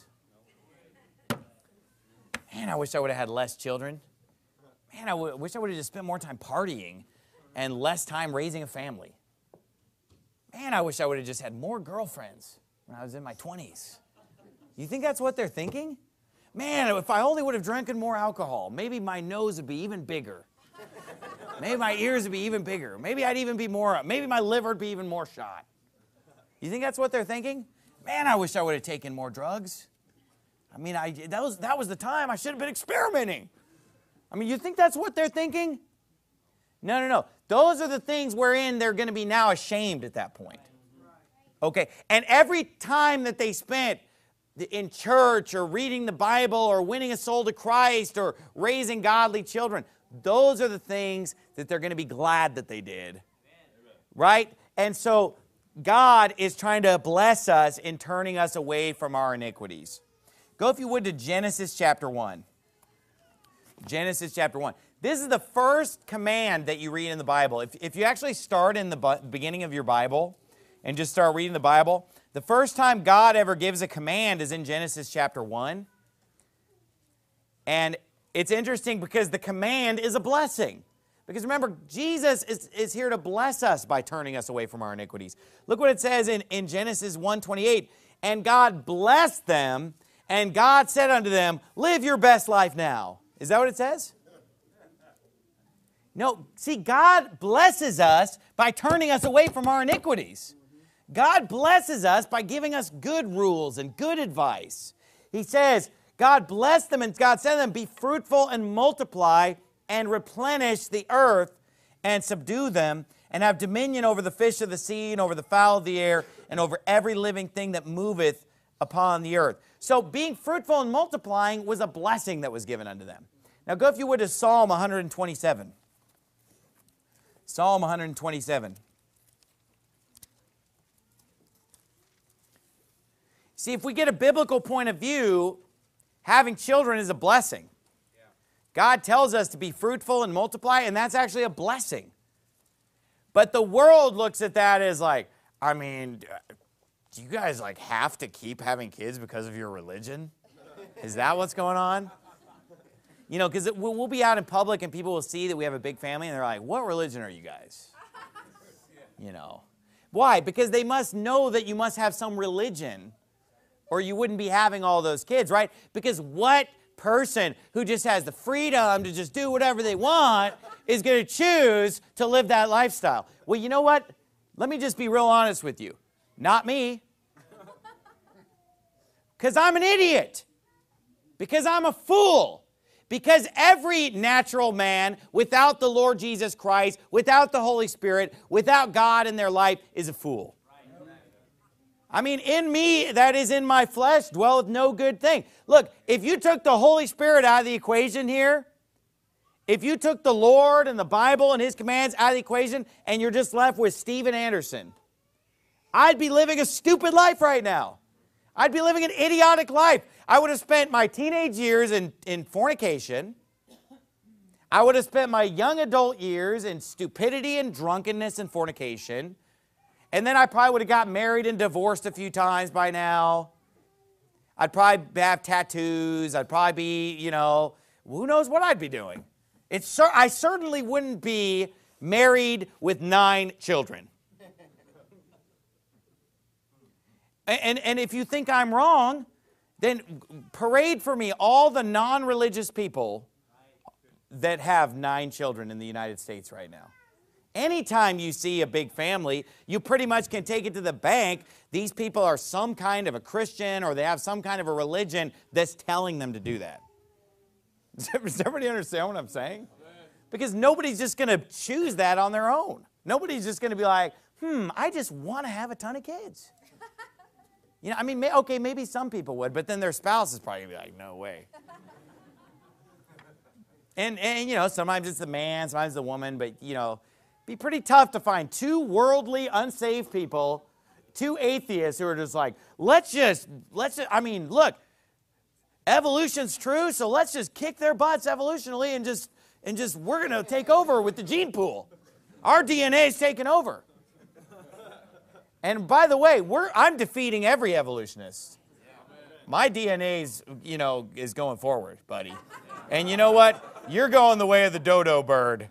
Man, I wish I would have had less children. Man, I w- wish I would have just spent more time partying and less time raising a family. Man, I wish I would have just had more girlfriends when I was in my twenties. You think that's what they're thinking? Man, if I only would have drank more alcohol, maybe my nose would be even bigger. Maybe my ears would be even bigger. Maybe I'd even be more, maybe my liver would be even more shot. You think that's what they're thinking? Man, I wish I would have taken more drugs. I mean, I, that was, that was the time I should have been experimenting. I mean, you think that's what they're thinking? No, no, no. Those are the things wherein they're going to be now ashamed at that point. Okay, and every time that they spent in church or reading the Bible or winning a soul to Christ or raising godly children, those are the things that they're going to be glad that they did. Right? And so God is trying to bless us in turning us away from our iniquities. Go, if you would, to Genesis chapter one. Genesis chapter one. This is the first command that you read in the Bible. If, if you actually start in the bu- beginning of your Bible and just start reading the Bible, the first time God ever gives a command is in Genesis chapter one. And it's interesting because the command is a blessing. Because remember, Jesus is, is here to bless us by turning us away from our iniquities. Look what it says in, in Genesis one twenty-eight. And God blessed them, and God said unto them, live your best life now. Is that what it says? No, see, God blesses us by turning us away from our iniquities. God blesses us by giving us good rules and good advice. He says, God blessed them, and God said to them, be fruitful and multiply and replenish the earth and subdue them and have dominion over the fish of the sea and over the fowl of the air and over every living thing that moveth upon the earth. So being fruitful and multiplying was a blessing that was given unto them. Now go, if you would, to Psalm one twenty-seven. Psalm one twenty-seven. See, if we get a biblical point of view, having children is a blessing. God tells us to be fruitful and multiply, and that's actually a blessing. But the world looks at that as like, I mean, do you guys like have to keep having kids because of your religion? Is that what's going on? You know, because we'll be out in public and people will see that we have a big family and they're like, what religion are you guys? You know. Why? Because they must know that you must have some religion or you wouldn't be having all those kids, right? Because what person who just has the freedom to just do whatever they want is going to choose to live that lifestyle? Well, you know what? Let me just be real honest with you. Not me. Because I'm an idiot. Because I'm a fool. Because every natural man without the Lord Jesus Christ, without the Holy Spirit, without God in their life is a fool. I mean, in me, that is in my flesh, dwelleth no good thing. Look, if you took the Holy Spirit out of the equation here, if you took the Lord and the Bible and His commands out of the equation and you're just left with Steven Anderson, I'd be living a stupid life right now. I'd be living an idiotic life. I would have spent my teenage years in, in fornication. I would have spent my young adult years in stupidity and drunkenness and fornication. And then I probably would have got married and divorced a few times by now. I'd probably have tattoos. I'd probably be, you know, who knows what I'd be doing. It's, I certainly wouldn't be married with nine children. And, and if you think I'm wrong, then parade for me all the non-religious people that have nine children in the United States right now. Anytime you see a big family, you pretty much can take it to the bank. These people are some kind of a Christian or they have some kind of a religion that's telling them to do that. Does everybody understand what I'm saying? Because nobody's just going to choose that on their own. Nobody's just going to be like, hmm, I just want to have a ton of kids. You know, I mean, may, okay, maybe some people would, but then their spouse is probably going to be like, no way. And, and, you know, sometimes it's the man, sometimes the woman, but, you know, it'd be pretty tough to find two worldly, unsaved people, two atheists who are just like, let's just, let's just, I mean, look, evolution's true, so let's just kick their butts evolutionally and just, and just, we're going to take over with the gene pool. Our D N A is taking over. And by the way, we're, I'm defeating every evolutionist. My D N A's, you know, is going forward, buddy. And you know what? You're going the way of the dodo bird.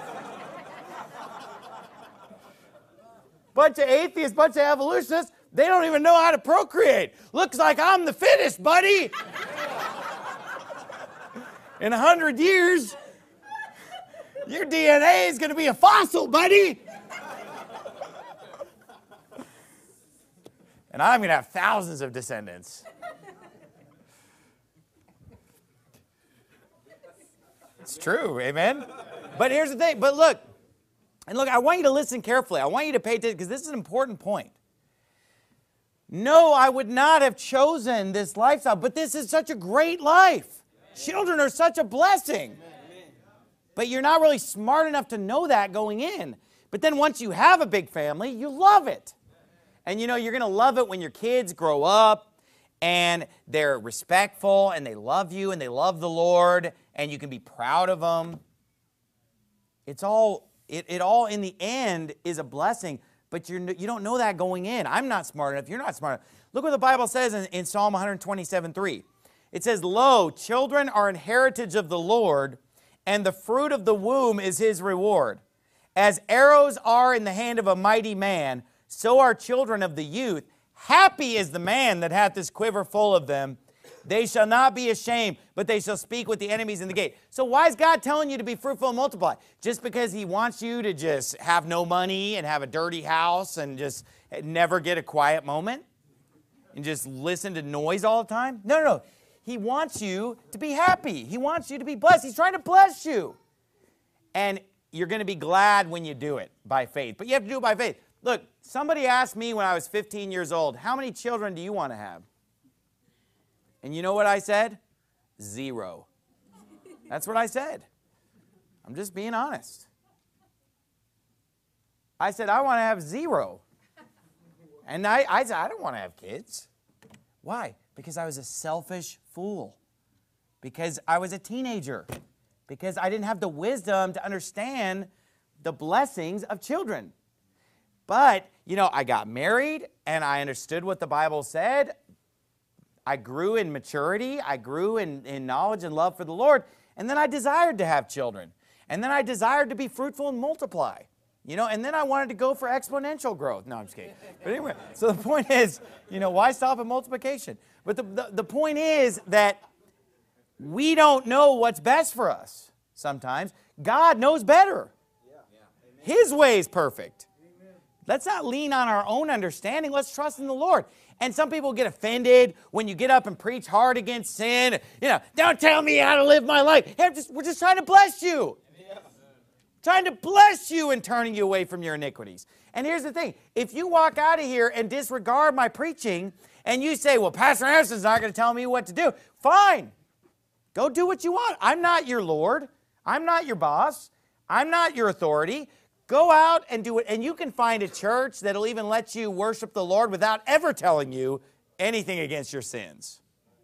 Bunch of atheists, bunch of evolutionists, they don't even know how to procreate. Looks like I'm the fittest, buddy. In a hundred years, your D N A is going to be a fossil, buddy. And I'm going to have thousands of descendants. It's true, amen? But here's the thing. But look, and look, I want you to listen carefully. I want you to pay attention because this is an important point. No, I would not have chosen this lifestyle, but this is such a great life. Children are such a blessing. But you're not really smart enough to know that going in. But then once you have a big family, you love it. And you know, you're going to love it when your kids grow up and they're respectful and they love you and they love the Lord and you can be proud of them. It's all, it, it all in the end is a blessing, but you're, you don't know that going in. I'm not smart enough. You're not smart enough. Look what the Bible says in, in Psalm one twenty-seven three. It says, lo, children are an heritage of the Lord, and the fruit of the womb is his reward. As arrows are in the hand of a mighty man, so are children of the youth. Happy is the man that hath his quiver full of them. They shall not be ashamed, but they shall speak with the enemies in the gate. So why is God telling you to be fruitful and multiply? Just because he wants you to just have no money and have a dirty house and just never get a quiet moment? And just listen to noise all the time? No, no, no. He wants you to be happy. He wants you to be blessed. He's trying to bless you. And you're going to be glad when you do it by faith. But you have to do it by faith. Look, somebody asked me when I was fifteen years old, how many children do you want to have? And you know what I said? Zero. That's what I said. I'm just being honest. I said, I want to have zero. And I, I said, I don't want to have kids. Why? Because I was a selfish fool. Because I was a teenager. Because I didn't have the wisdom to understand the blessings of children. But, you know, I got married and I understood what the Bible said. I grew in maturity. I grew in, in knowledge and love for the Lord. And then I desired to have children. And then I desired to be fruitful and multiply. You know, and then I wanted to go for exponential growth. No, I'm just kidding. But anyway, so the point is, you know, why stop at multiplication? But the, the, the point is that we don't know what's best for us sometimes. God knows better. His way is perfect. Let's not lean on our own understanding. Let's trust in the Lord. And some people get offended when you get up and preach hard against sin. You know, don't tell me how to live my life. Hey, I'm just, we're just trying to bless you. Trying to bless you and turning you away from your iniquities. And here's the thing. If you walk out of here and disregard my preaching and you say, well, Pastor Anderson's not going to tell me what to do. Fine. Go do what you want. I'm not your Lord. I'm not your boss. I'm not your authority. Go out and do it. And you can find a church that'll even let you worship the Lord without ever telling you anything against your sins.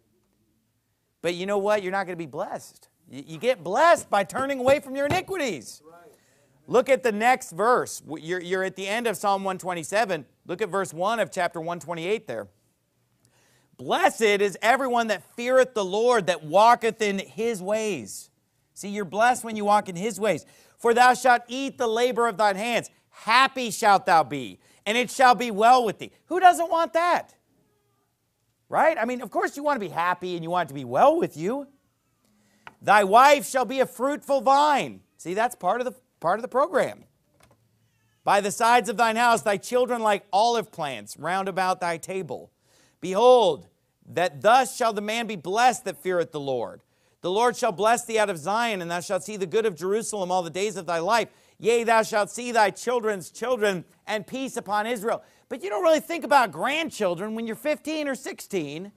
But you know what? You're not going to be blessed. You get blessed by turning away from your iniquities. Look at the next verse. You're, you're at the end of Psalm one twenty-seven. Look at verse one of chapter one twenty-eight there. Blessed is everyone that feareth the Lord, that walketh in his ways. See, you're blessed when you walk in his ways. For thou shalt eat the labor of thine hands. Happy shalt thou be, and it shall be well with thee. Who doesn't want that? Right? I mean, of course you want to be happy and you want it to be well with you. Thy wife shall be a fruitful vine. See, that's part of the part of the program. By the sides of thine house, thy children like olive plants round about thy table. Behold, that thus shall the man be blessed that feareth the Lord. The Lord shall bless thee out of Zion, and thou shalt see the good of Jerusalem all the days of thy life. Yea, thou shalt see thy children's children, and peace upon Israel. But you don't really think about grandchildren when you're fifteen or sixteen.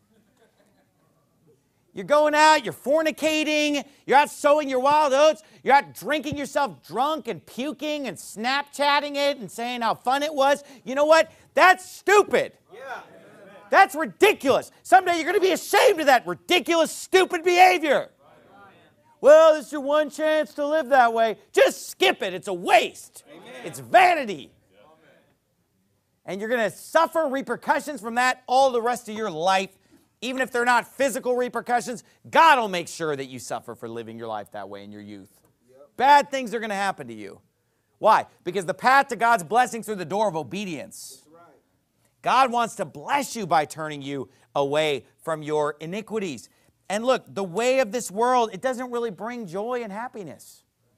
You're going out, you're fornicating, you're out sowing your wild oats, you're out drinking yourself drunk and puking and Snapchatting it and saying how fun it was. You know what? That's stupid. Yeah. That's ridiculous. Someday you're going to be ashamed of that ridiculous, stupid behavior. Well, this is your one chance to live that way. Just skip it. It's a waste. Amen. It's vanity. And you're going to suffer repercussions from that all the rest of your life. Even if they're not physical repercussions, God will make sure that you suffer for living your life that way in your youth. Yep. Bad things are going to happen to you. Why? Because the path to God's blessings through the door of obedience. That's right. God wants to bless you by turning you away from your iniquities. And look, the way of this world, it doesn't really bring joy and happiness.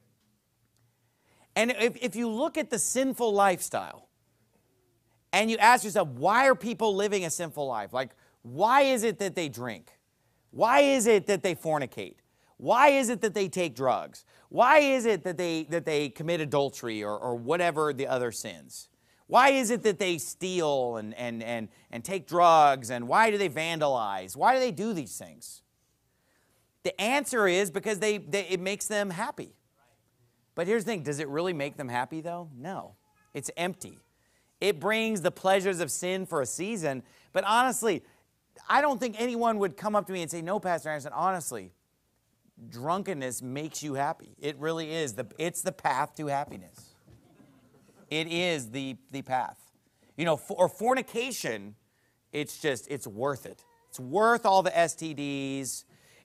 And if, if you look at the sinful lifestyle and you ask yourself, why are people living a sinful life? Like, why is it that they drink? Why is it that they fornicate? Why is it that they take drugs? Why is it that they, that they commit adultery or, or whatever the other sins? Why is it that they steal and, and, and, and take drugs? And why do they vandalize? Why do they do these things? The answer is because they, they, it makes them happy. But here's the thing. Does it really make them happy, though? No. It's empty. It brings the pleasures of sin for a season. But honestly, I don't think anyone would come up to me and say, no, Pastor Anderson, honestly, drunkenness makes you happy. It really is. The, it's the path to happiness. It is the, the path. You know, for, or fornication, it's just, it's worth it. It's worth all the S T Ds.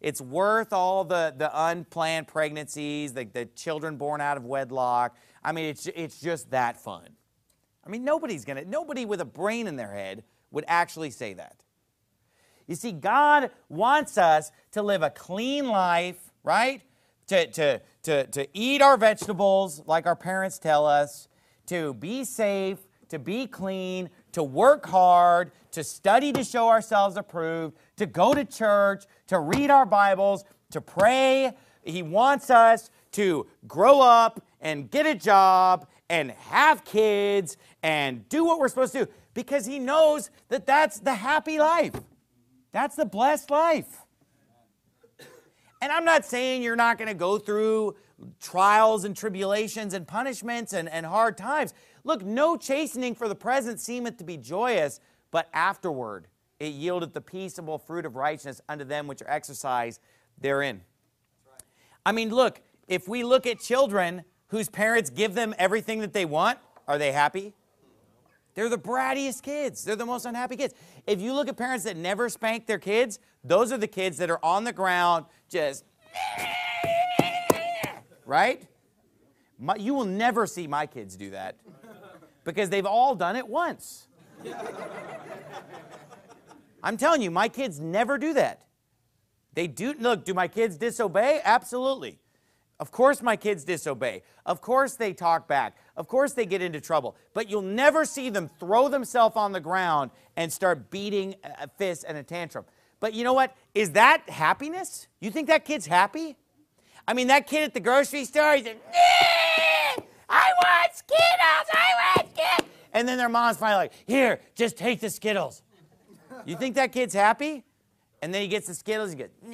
it's worth all the, the unplanned pregnancies, the, the children born out of wedlock. I mean, it's, it's just that fun. I mean, nobody's going to, nobody with a brain in their head would actually say that. You see, God wants us to live a clean life, right? To, to, to, to eat our vegetables like our parents tell us, to be safe, to be clean, to work hard, to study to show ourselves approved, to go to church, to read our Bibles, to pray. He wants us to grow up and get a job and have kids and do what we're supposed to do because He knows that that's the happy life. That's the blessed life. And I'm not saying you're not going to go through trials and tribulations and punishments and, and hard times. Look, no chastening for the present seemeth to be joyous, but afterward it yieldeth the peaceable fruit of righteousness unto them which are exercised therein. I mean, look, if we look at children whose parents give them everything that they want, are they happy? They're the brattiest kids. They're the most unhappy kids. If you look at parents that never spank their kids, those are the kids that are on the ground just, right? My, you will never see my kids do that because they've all done it once. I'm telling you, my kids never do that. They do, look, do my kids disobey? Absolutely. Of course my kids disobey. Of course they talk back. Of course they get into trouble. But you'll never see them throw themselves on the ground and start beating a fist and a tantrum. But you know what? Is that happiness? You think that kid's happy? I mean, that kid at the grocery store, he's like, I want Skittles, I want Skittles. And then their mom's finally like, here, just take the Skittles. You think that kid's happy? And then he gets the Skittles, he goes, nah.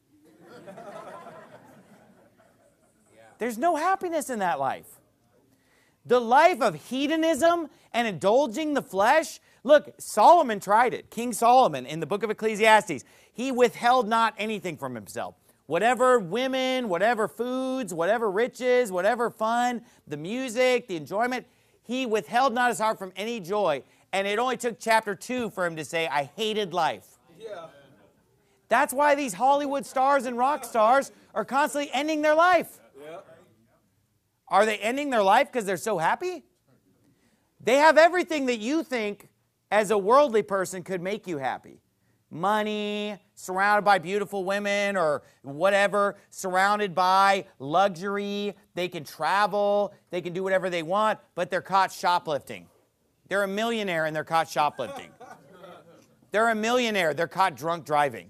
There's no happiness in that life. The life of hedonism and indulging the flesh. Look, Solomon tried it. King Solomon in the book of Ecclesiastes. He withheld not anything from himself. Whatever women, whatever foods, whatever riches, whatever fun, the music, the enjoyment, he withheld not his heart from any joy. And it only took chapter two for him to say, I hated life. Yeah. That's why these Hollywood stars and rock stars are constantly ending their life. Yeah. Are they ending their life because they're so happy? They have everything that you think as a worldly person could make you happy. Money, surrounded by beautiful women or whatever, surrounded by luxury. They can travel, they can do whatever they want, but they're caught shoplifting. They're a millionaire and they're caught shoplifting. They're a millionaire, they're caught drunk driving.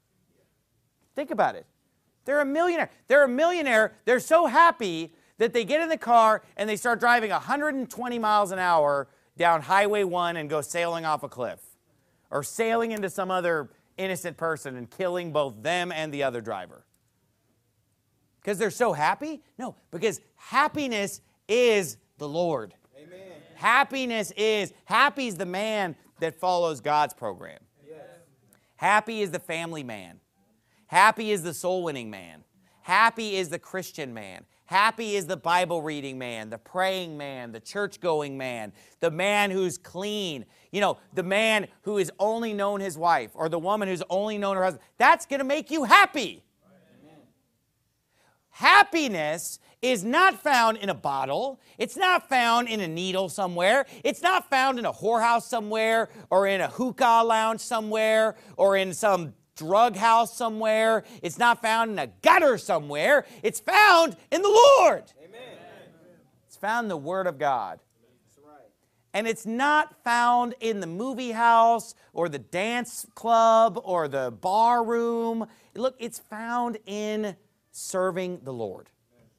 Think about it. They're a millionaire. They're a millionaire, they're so happy that they get in the car and they start driving one hundred twenty miles an hour down Highway one and go sailing off a cliff. Or sailing into some other innocent person and killing both them and the other driver. Because they're so happy? No, because happiness is the Lord. Amen. Happiness is, happy is the man that follows God's program. Yes. Happy is the family man. Happy is the soul-winning man. Happy is the Christian man. Happy is the Bible-reading man, the praying man, the church-going man, the man who's clean. You know, the man who has only known his wife or the woman who's only known her husband. That's going to make you happy. Amen. Happiness is not found in a bottle. It's not found in a needle somewhere. It's not found in a whorehouse somewhere or in a hookah lounge somewhere or in some drug house somewhere. It's not found in a gutter somewhere. It's found in the Lord. Amen. It's found in the Word of God. That's right. And it's not found in the movie house or the dance club or the bar room. Look, it's found in serving the Lord.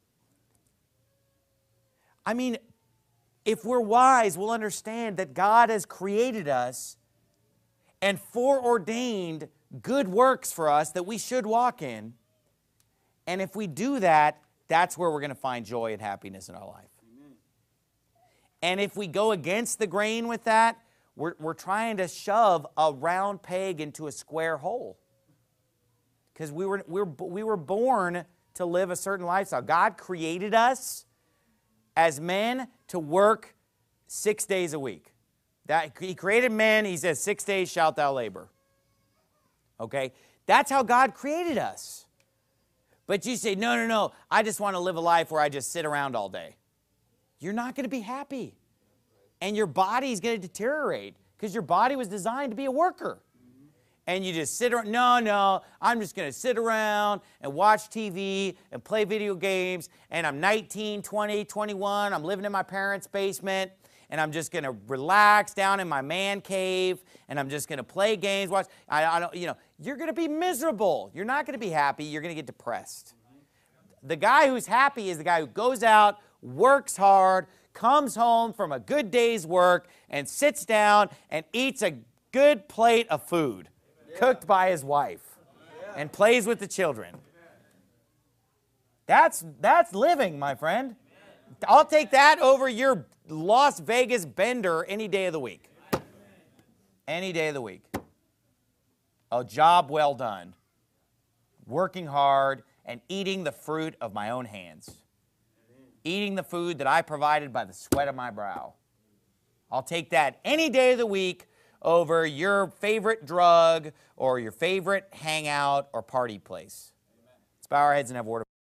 I mean, if we're wise, we'll understand that God has created us and foreordained good works for us that we should walk in. And if we do that, that's where we're going to find joy and happiness in our life. Amen. And if we go against the grain with that, we're, we're trying to shove a round peg into a square hole. Because we were, we, were, we were born to live a certain lifestyle. God created us as men to work six days a week. That, He created men, He says, six days shalt thou labor. Okay? That's how God created us. But you say, no, no, no, I just want to live a life where I just sit around all day. You're not going to be happy. And your body's going to deteriorate because your body was designed to be a worker. And you just sit around, no, no, I'm just going to sit around and watch T V and play video games, and I'm nineteen, twenty, twenty-one, I'm living in my parents' basement, and I'm just going to relax down in my man cave, and I'm just going to play games, watch, I, I don't, you know, you're going to be miserable. You're not going to be happy. You're going to get depressed. The guy who's happy is the guy who goes out, works hard, comes home from a good day's work, and sits down and eats a good plate of food. Cooked by his wife, and plays with the children. That's, that's living, my friend. I'll take that over your Las Vegas bender any day of the week. Any day of the week. A job well done. Working hard and eating the fruit of my own hands. Eating the food that I provided by the sweat of my brow. I'll take that any day of the week over your favorite drug or your favorite hangout or party place. Let's bow our heads and have a word of